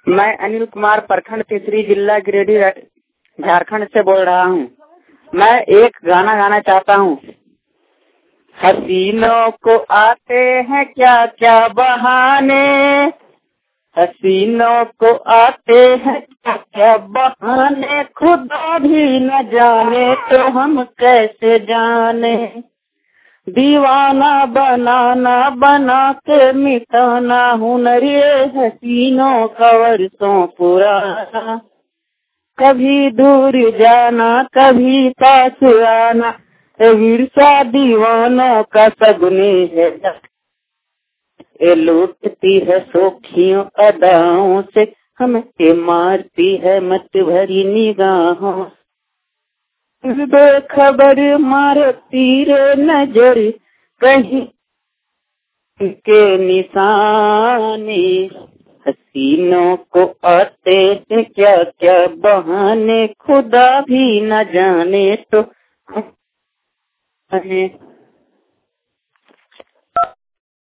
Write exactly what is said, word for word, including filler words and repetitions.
मैं अनिल कुमार प्रखंड तीसरी जिला गिरिडीह झारखंड से बोल रहा हूँ। मैं एक गाना गाना चाहता हूँ। हसीनों को आते हैं क्या क्या बहाने, हसीनों को आते हैं क्या क्या बहाने, खुदा भी न जाने तो हम कैसे जाने। दीवाना बनाना बना के मिटाना हुनर ये हसीनों का वर्षों पुराना। कभी दूर जाना कभी पास आना, विरसा दीवानों का सगुनी है। ये लूटती है सोखियों अदाओं से, हमें मारती है मत भरी निगाहों। बेखबर मारती रे नजर कहीं के निशाने, हसीनों को आते हैं क्या क्या बहाने, खुदा भी न जाने तो